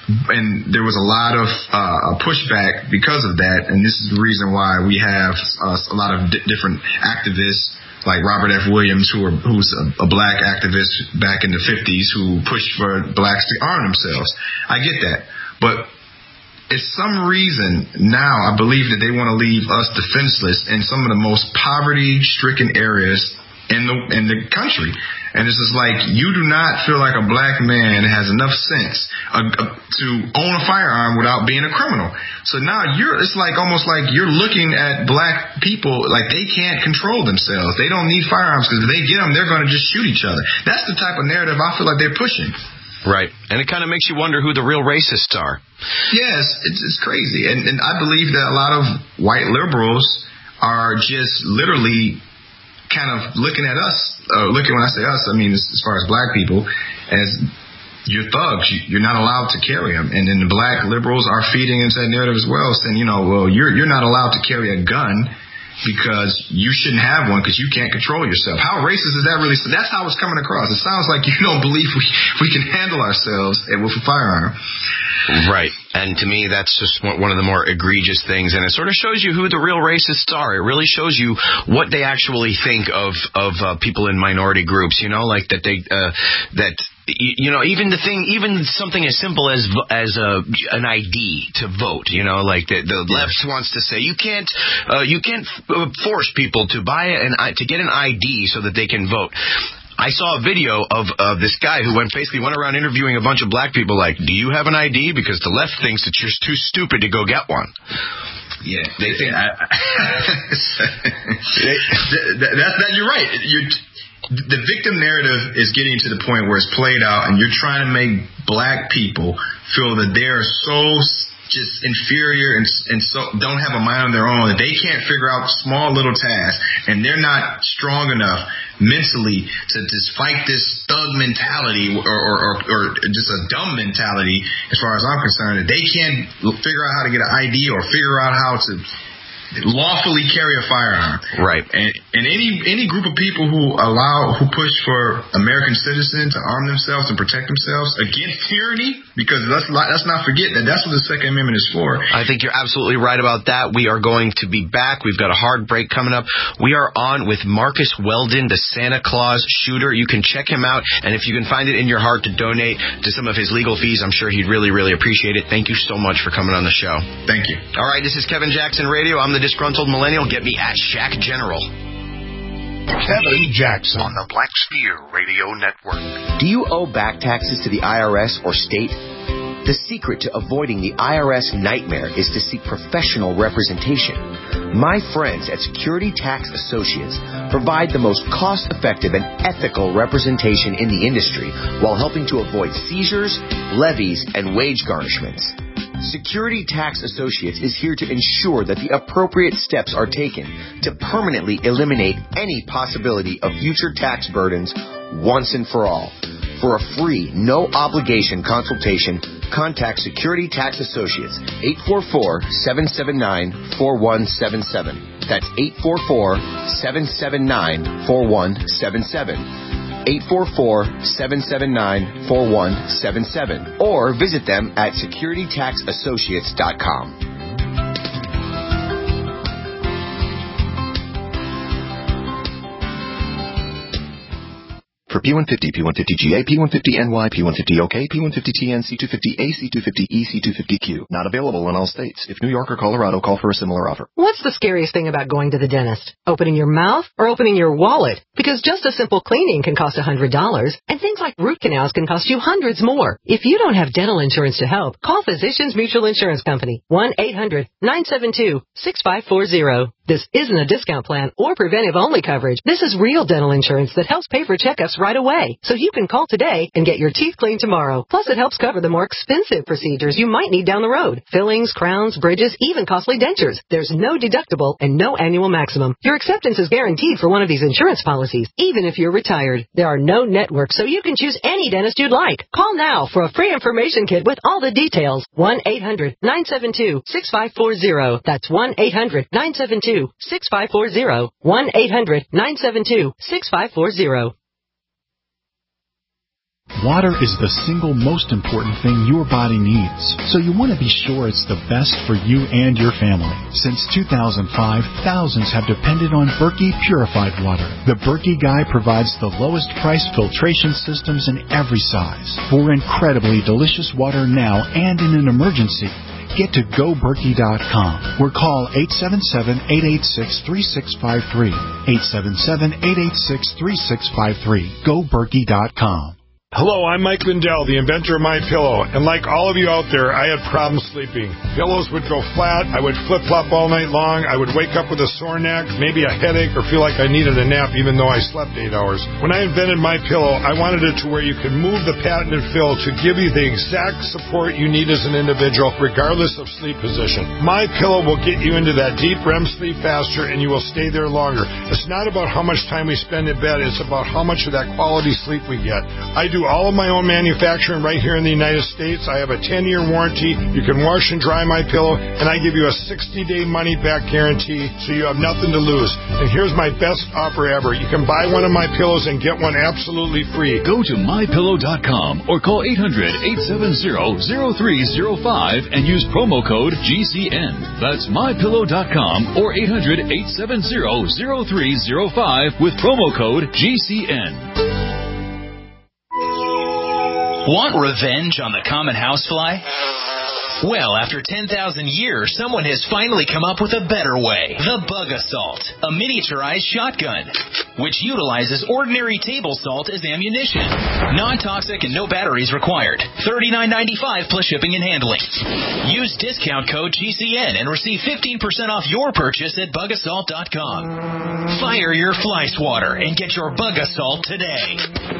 and there was a lot of uh, pushback because of that. And this is the reason why we have uh, a lot of di- different activists like Robert F. Williams, who are, who's a, a black activist back in the fifties who pushed for blacks to arm themselves. I get that. But for some reason now I believe that they want to leave us defenseless in some of the most poverty-stricken areas in the in the country. And it's just like, you do not feel like a black man has enough sense uh, uh, to own a firearm without being a criminal. So now you're, it's like almost like you're looking at black people like they can't control themselves. They don't need firearms because if they get them, they're going to just shoot each other. That's the type of narrative I feel like they're pushing. Right. And it kind of makes you wonder who the real racists are. Yes, it's, it's crazy. And, and I believe that a lot of white liberals are just literally kind of looking at us, uh, looking when I say us, I mean as, as far as black people, as you're thugs. You're not allowed to carry them. And then the black liberals are feeding into that narrative as well, saying, you know, well, you're you're not allowed to carry a gun because you shouldn't have one because you can't control yourself. How racist is that really? So that's how it's coming across. It sounds like you don't believe we, we can handle ourselves with a firearm. Right. And to me, that's just one of the more egregious things. And it sort of shows you who the real racists are. It really shows you what they actually think of, of uh, people in minority groups, you know, like that they, uh, that, you know, even the thing, even something as simple as as a, an I D to vote, you know, like the, the yeah. left wants to say you can't uh, you can't force people to buy an to get an I D so that they can vote. I saw a video of uh, this guy who went basically went around interviewing a bunch of black people like, do you have an I D? Because the left thinks that you're too stupid to go get one. Yeah, they think I, I, that, that, that, you're right. You're, the victim narrative is getting to the point where it's played out, and you're trying to make black people feel that they're so just inferior and, and so don't have a mind of their own, that they can't figure out small little tasks, and they're not strong enough mentally to just fight this thug mentality or, or, or, or just a dumb mentality as far as I'm concerned, that they can't figure out how to get an I D or figure out how to lawfully carry a firearm. Right. And, and any any group of people who allow, who push for American citizens to arm themselves and protect themselves against tyranny, because let's, let's not forget that that's what the Second Amendment is for. I think you're absolutely right about that. We are going to be back. We've got a hard break coming up. We are on with Marcus Weldon, the Santa Claus shooter. You can check him out, and if you can find it in your heart to donate to some of his legal fees, I'm sure he'd really, really appreciate it. Thank you so much for coming on the show. Thank you. All right, this is Kevin Jackson Radio. I'm the Disgruntled Millennial. Get me at Shaq General. Kevin Jackson on the Black Sphere Radio Network. Do you owe back taxes to the I R S or state? The secret to avoiding the I R S nightmare is to seek professional representation. My friends at Security Tax Associates provide the most cost-effective and ethical representation in the industry while helping to avoid seizures, levies, and wage garnishments. Security Tax Associates is here to ensure that the appropriate steps are taken to permanently eliminate any possibility of future tax burdens once and for all. For a free, no-obligation consultation, contact Security Tax Associates, eight four four, seven seven nine, four one seven seven. That's eight four four, seven seven nine, four one seven seven. eight four four, seven seven nine, four one seven seven, or visit them at security tax associates dot com. For P one fifty, P one fifty G A, P one fifty N Y, P one fifty O K, P one fifty T N, C two fifty A, C two fifty E, C two fifty Q. Not available in all states. If New York or Colorado, call for a similar offer. What's the scariest thing about going to the dentist? Opening your mouth or opening your wallet? Because just a simple cleaning can cost one hundred dollars, and things like root canals can cost you hundreds more. If you don't have dental insurance to help, call Physicians Mutual Insurance Company, one eight hundred, nine seven two, six five four zero. This isn't a discount plan or preventive-only coverage. This is real dental insurance that helps pay for checkups right away. So you can call today and get your teeth cleaned tomorrow. Plus, it helps cover the more expensive procedures you might need down the road. Fillings, crowns, bridges, even costly dentures. There's no deductible and no annual maximum. Your acceptance is guaranteed for one of these insurance policies, even if you're retired. There are no networks, so you can choose any dentist you'd like. Call now for a free information kit with all the details. one eight hundred, nine seven two, six five four zero. That's one eight hundred, nine seven two, six five four zero. one eight hundred, nine seven two, six five four zero. Water is the single most important thing your body needs, so you want to be sure it's the best for you and your family. Since two thousand five, thousands have depended on Berkey purified water. The Berkey Guy provides the lowest price filtration systems in every size for incredibly delicious water now and in an emergency. Get to go berkey dot com or call eight seven seven, eight eight six, three six five three. eight seven seven, eight eight six, three six five three. go berkey dot com. Hello, I'm Mike Lindell, the inventor of MyPillow, and like all of you out there, I had problems sleeping. Pillows would go flat, I would flip-flop all night long, I would wake up with a sore neck, maybe a headache, or feel like I needed a nap even though I slept eight hours. When I invented MyPillow, I wanted it to where you could move the patented fill to give you the exact support you need as an individual, regardless of sleep position. MyPillow will get you into that deep R E M sleep faster, and you will stay there longer. It's not about how much time we spend in bed, it's about how much of that quality sleep we get. I do all of my own manufacturing right here in the United States. I have a ten-year warranty. You can wash and dry my pillow, and I give you a sixty-day money-back guarantee, so you have nothing to lose. And here's my best offer ever. You can buy one of my pillows and get one absolutely free. Go to my pillow dot com or call eight hundred, eight seven zero, zero three zero five and use promo code G C N. That's my pillow dot com or eight hundred, eight seven zero, zero three zero five with promo code G C N. Want revenge on the common housefly? Well, after ten thousand years, someone has finally come up with a better way. The Bug Assault, a miniaturized shotgun, which utilizes ordinary table salt as ammunition. Non-toxic and no batteries required. thirty-nine ninety-five plus shipping and handling. Use discount code G C N and receive fifteen percent off your purchase at bug assault dot com. Fire your fly swatter and get your Bug Assault today.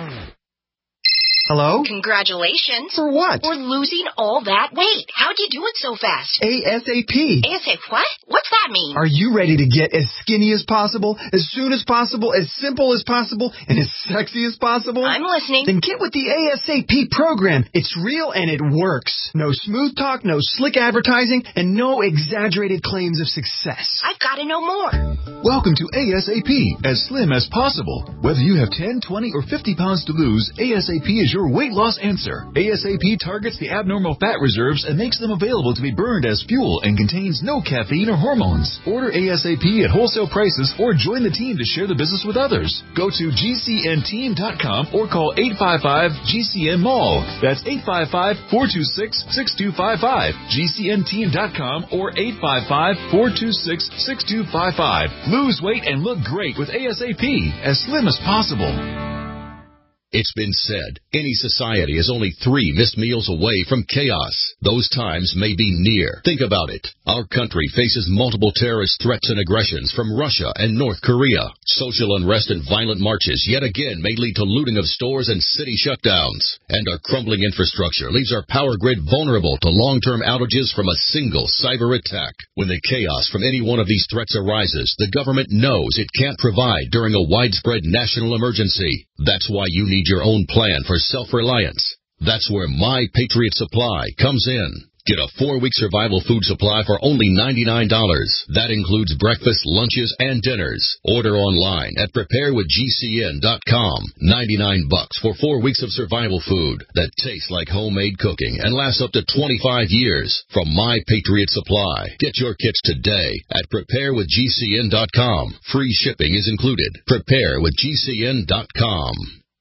Hello? Congratulations. For what? For losing all that weight. How'd you do it so fast? ASAP. ASAP what? What's that mean? Are you ready to get as skinny as possible, as soon as possible, as simple as possible, and as sexy as possible? I'm listening. Then get with the ASAP program. It's real and it works. No smooth talk, no slick advertising, and no exaggerated claims of success. I've got to know more. Welcome to ASAP, as slim as possible. Whether you have ten, twenty, or fifty pounds to lose, ASAP is your weight loss answer. ASAP targets the abnormal fat reserves and makes them available to be burned as fuel and contains no caffeine or hormones. Order ASAP at wholesale prices or join the team to share the business with others. Go to G C N team dot com or call eight five five G C N mall. That's eight five five, four two six, six two five five. G C N team dot com or eight five five, four two six, six two five five. Lose weight and look great with ASAP, as slim as possible. It's been said, any society is only three missed meals away from chaos. Those times may be near. Think about it. Our country faces multiple terrorist threats and aggressions from Russia and North Korea. Social unrest and violent marches yet again may lead to looting of stores and city shutdowns. And our crumbling infrastructure leaves our power grid vulnerable to long-term outages from a single cyber attack. When the chaos from any one of these threats arises, the government knows it can't provide during a widespread national emergency. That's why you need your own plan for self-reliance. That's where My Patriot Supply comes in. Get a four-week survival food supply for only ninety-nine dollars. That includes breakfast, lunches, and dinners. Order online at prepare with G C N dot com. ninety-nine bucks for four weeks of survival food that tastes like homemade cooking and lasts up to twenty-five years from My Patriot Supply. Get your kits today at prepare with G C N dot com. Free shipping is included. prepare with G C N dot com.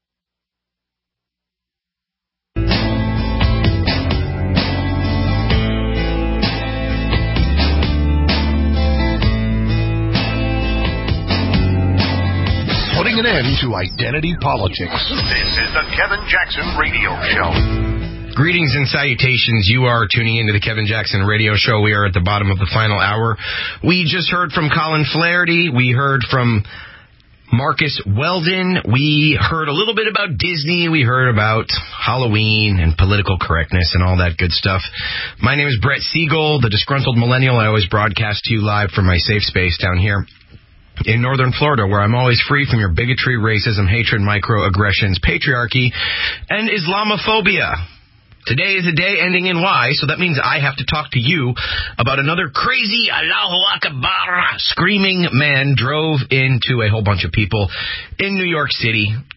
Putting an end to identity politics. This is the Kevin Jackson Radio Show. Greetings and salutations. You are tuning into the Kevin Jackson Radio Show. We are at the bottom of the final hour. We just heard from Colin Flaherty. We heard from Marcus Weldon. We heard a little bit about Disney. We heard about Halloween and political correctness and all that good stuff. My name is Brett Siegel, the disgruntled millennial. I always broadcast to you live from my safe space down here in northern Florida, where I'm always free from your bigotry, racism, hatred, microaggressions, patriarchy, and Islamophobia. Today is a day ending in Y, so that means I have to talk to you about another crazy Allahu Akbar screaming man drove into a whole bunch of people in New York City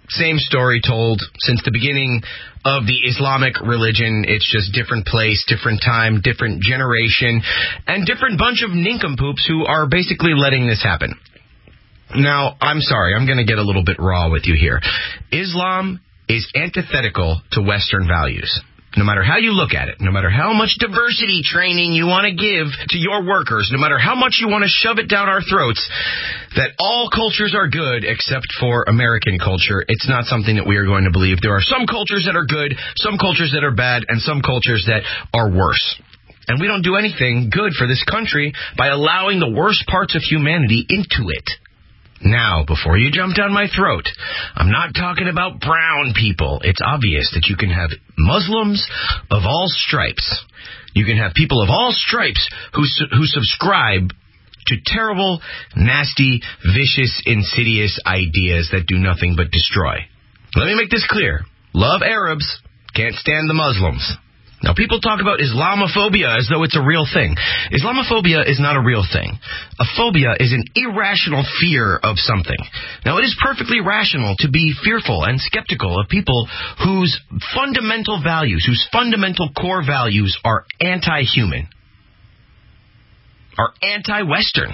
same story told since the beginning of the Islamic religion. It's just different place, different time, different generation, and different bunch of nincompoops who are basically letting this happen. Now, I'm sorry, I'm going to get a little bit raw with you here. Islam is antithetical to Western values. No matter how you look at it, no matter how much diversity training you want to give to your workers, no matter how much you want to shove it down our throats, that all cultures are good except for American culture, it's not something that we are going to believe. There are some cultures that are good, some cultures that are bad, and some cultures that are worse. And we don't do anything good for this country by allowing the worst parts of humanity into it. Now, before you jump down my throat, I'm not talking about brown people. It's obvious that you can have Muslims of all stripes. You can have people of all stripes who who subscribe to terrible, nasty, vicious, insidious ideas that do nothing but destroy. Let me make this clear. Love Arabs, can't stand the Muslims. Now, people talk about Islamophobia as though it's a real thing. Islamophobia is not a real thing. A phobia is an irrational fear of something. Now, it is perfectly rational to be fearful and skeptical of people whose fundamental values, whose fundamental core values are anti-human, are anti-Western.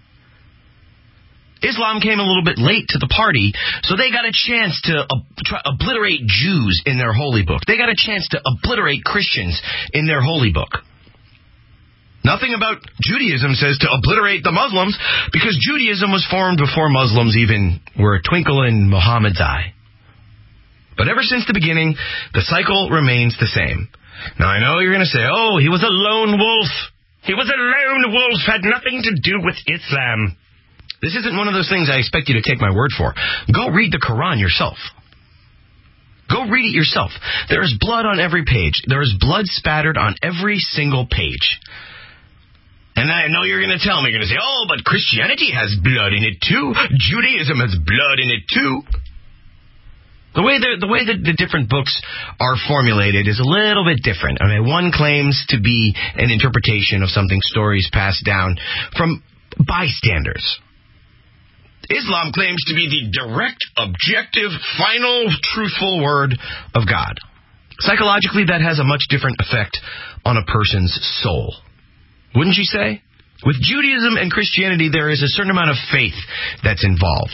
Islam came a little bit late to the party, so they got a chance to uh, try, obliterate Jews in their holy book. They got a chance to obliterate Christians in their holy book. Nothing about Judaism says to obliterate the Muslims, because Judaism was formed before Muslims even were a twinkle in Muhammad's eye. But ever since the beginning, the cycle remains the same. Now, I know you're going to say, oh, he was a lone wolf. He was a lone wolf, had nothing to do with Islam. This isn't one of those things I expect you to take my word for. Go read the Quran yourself. Go read it yourself. There is blood on every page. There is blood spattered on every single page. And I know you're going to tell me, you're going to say, oh, but Christianity has blood in it too. Judaism has blood in it too. The way the, the way that the different books are formulated is a little bit different. I mean, one claims to be an interpretation of something, stories passed down from bystanders. Islam claims to be the direct, objective, final, truthful word of God. Psychologically, that has a much different effect on a person's soul. Wouldn't you say? With Judaism and Christianity, there is a certain amount of faith that's involved.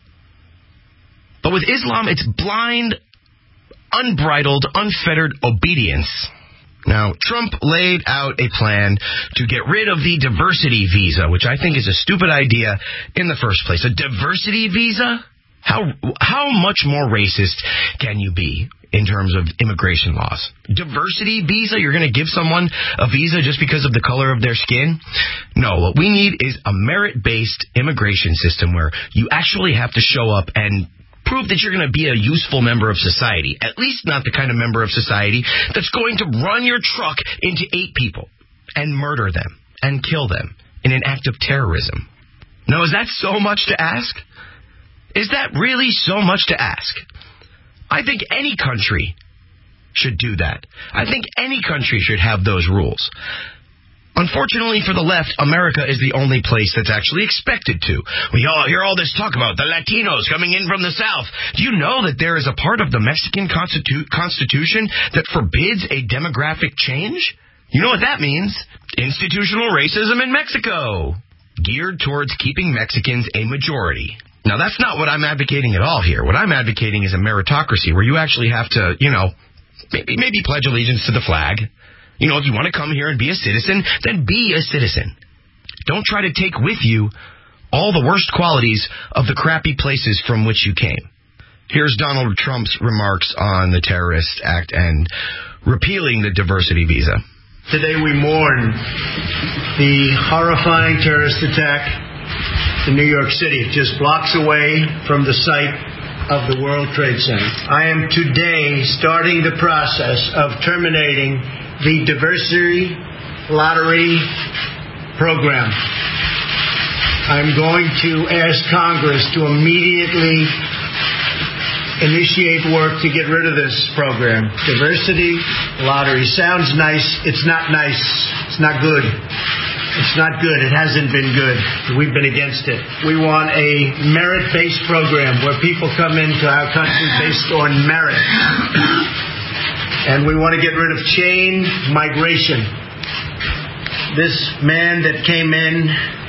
But with Islam, it's blind, unbridled, unfettered obedience. Now, Trump laid out a plan to get rid of the diversity visa, which I think is a stupid idea in the first place. A diversity visa? How how much more racist can you be in terms of immigration laws? Diversity visa? You're going to give someone a visa just because of the color of their skin? No, what we need is a merit-based immigration system where you actually have to show up and prove that you're going to be a useful member of society. At least not the kind of member of society that's going to run your truck into eight people and murder them and kill them in an act of terrorism. Now, is that so much to ask? Is that really so much to ask? I think any country should do that. I think any country should have those rules. Unfortunately for the left, America is the only place that's actually expected to. We all hear all this talk about the Latinos coming in from the South. Do you know that there is a part of the Mexican constitu- Constitution that forbids a demographic change? You know what that means? Institutional racism in Mexico, geared towards keeping Mexicans a majority. Now, that's not what I'm advocating at all here. What I'm advocating is a meritocracy where you actually have to, you know, maybe, maybe pledge allegiance to the flag. You know, if you want to come here and be a citizen, then be a citizen. Don't try to take with you all the worst qualities of the crappy places from which you came. Here's Donald Trump's remarks on the Terrorist Act and repealing the diversity visa. Today we mourn the horrifying terrorist attack in New York City, just blocks away from the site of the World Trade Center. I am today starting the process of terminating the diversity lottery program. I'm going to ask Congress to immediately initiate work to get rid of this program. Diversity lottery sounds nice. It's not nice. It's not good. It's not good. It hasn't been good. We've been against it. We want a merit-based program where people come into our country based on merit. And we want to get rid of chain migration. This man that came in,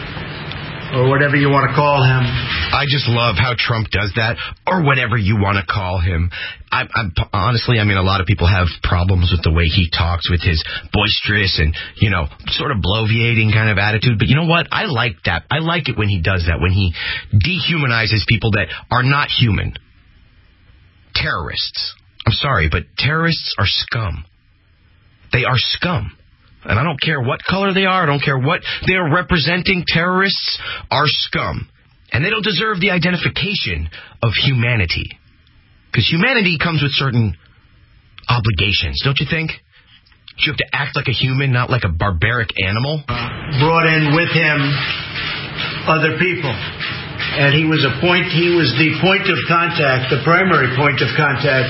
or whatever you want to call him. I just love how Trump does that, or whatever you want to call him. I, I, honestly, I mean, a lot of people have problems with the way he talks, with his boisterous and, you know, sort of bloviating kind of attitude. But you know what? I like that. I like it when he does that, when he dehumanizes people that are not human. Terrorists. I'm sorry, but terrorists are scum. They are scum. And I don't care what color they are. I don't care what they're representing. Terrorists are scum. And they don't deserve the identification of humanity. Because humanity comes with certain obligations, don't you think? You have to act like a human, not like a barbaric animal. Brought in with him other people. And he was a point, he was the point of contact, the primary point of contact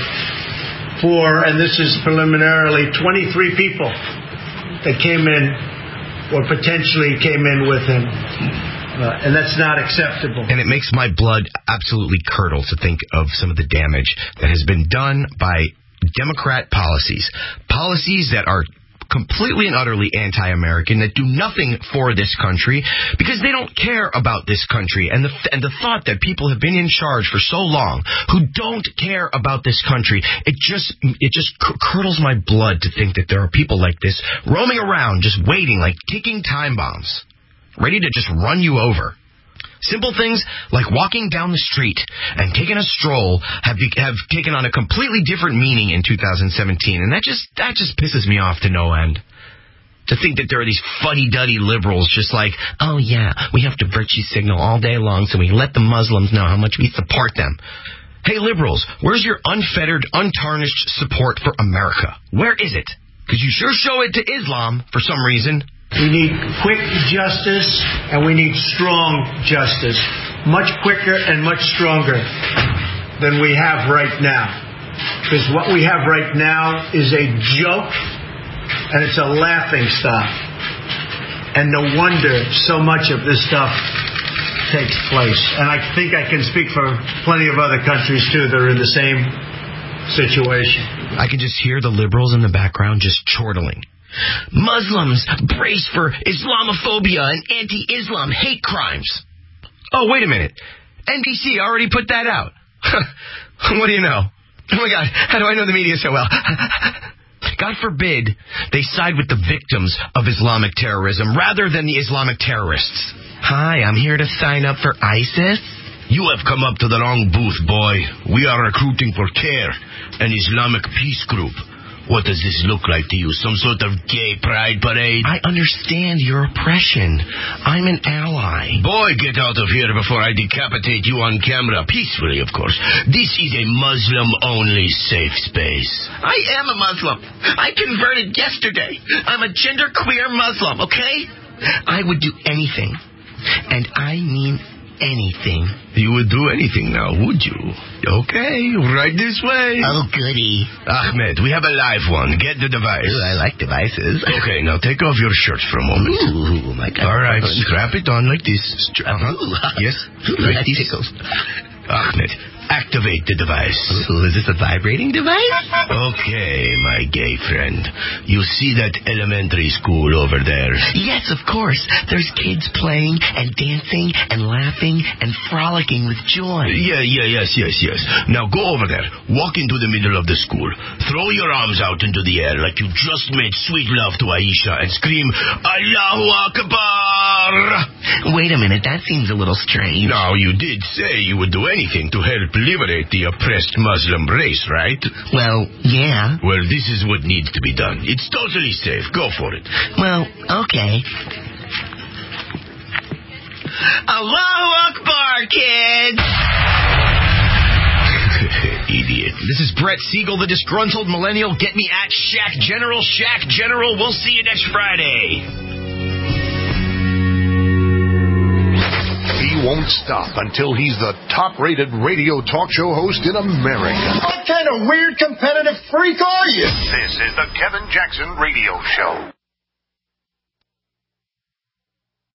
for, and this is preliminarily, twenty-three people that came in or potentially came in with him. Uh, and that's not acceptable. And it makes my blood absolutely curdle to think of some of the damage that has been done by Democrat policies. Policies that are completely and utterly anti-American, that do nothing for this country because they don't care about this country. And the and the thought that people have been in charge for so long who don't care about this country, it just it just curdles my blood to think that there are people like this roaming around just waiting, like ticking time bombs, ready to just run you over. Simple things like walking down the street and taking a stroll have be, have taken on a completely different meaning in two thousand seventeen, and that just that just pisses me off to no end. To think that there are these fuddy-duddy liberals just like, oh yeah, we have to virtue signal all day long so we let the Muslims know how much we support them. Hey liberals, where's your unfettered, untarnished support for America? Where is it? Because you sure show it to Islam for some reason. We need quick justice, and we need strong justice. Much quicker and much stronger than we have right now. Because what we have right now is a joke, and it's a laughing stock. And no wonder so much of this stuff takes place. And I think I can speak for plenty of other countries, too, that are in the same situation. I can just hear the liberals in the background just chortling. Muslims brace for Islamophobia and anti-Islam hate crimes. Oh, wait a minute. N B C already put that out. What do you know? Oh, my God. How do I know the media so well? God forbid they side with the victims of Islamic terrorism rather than the Islamic terrorists. Hi, I'm here to sign up for ISIS. You have come up to the wrong booth, boy. We are recruiting for CARE, an Islamic peace group. What does this look like to you? Some sort of gay pride parade? I understand your oppression. I'm an ally. Boy, get out of here before I decapitate you on camera. Peacefully, of course. This is a Muslim-only safe space. I am a Muslim. I converted yesterday. I'm a genderqueer Muslim, okay? I would do anything. And I mean anything. You would do anything now, would you? Okay, right this way. Oh, goody. Ahmed, we have a live one. Get the device. Ooh, I like devices. Okay, now take off your shirt for a moment. Ooh, my God. All right, strap it on like this. Strap uh-huh. Yes, like this. Tickles. Ahmed, activate the device. Ooh, is this a vibrating device? Okay, my gay friend. You see that elementary school over there? Yes, of course. There's kids playing and dancing and laughing and frolicking with joy. Yeah, yeah, yes, yes, yes. Now go over there. Walk into the middle of the school. Throw your arms out into the air like you just made sweet love to Aisha and scream, Allahu Akbar! Wait a minute, that seems a little strange. Now, you did say you would do anything to help liberate the oppressed Muslim race, right? Well, yeah. Well, this is what needs to be done. It's totally safe. Go for it. Well, okay. Allahu Akbar, kids! Idiot. This is Brett Siegel, the disgruntled millennial. Get me at Shaq General. Shaq General. We'll see you next Friday. He won't stop until he's the top-rated radio talk show host in America. What kind of weird competitive freak are you? This is the Kevin Jackson Radio Show.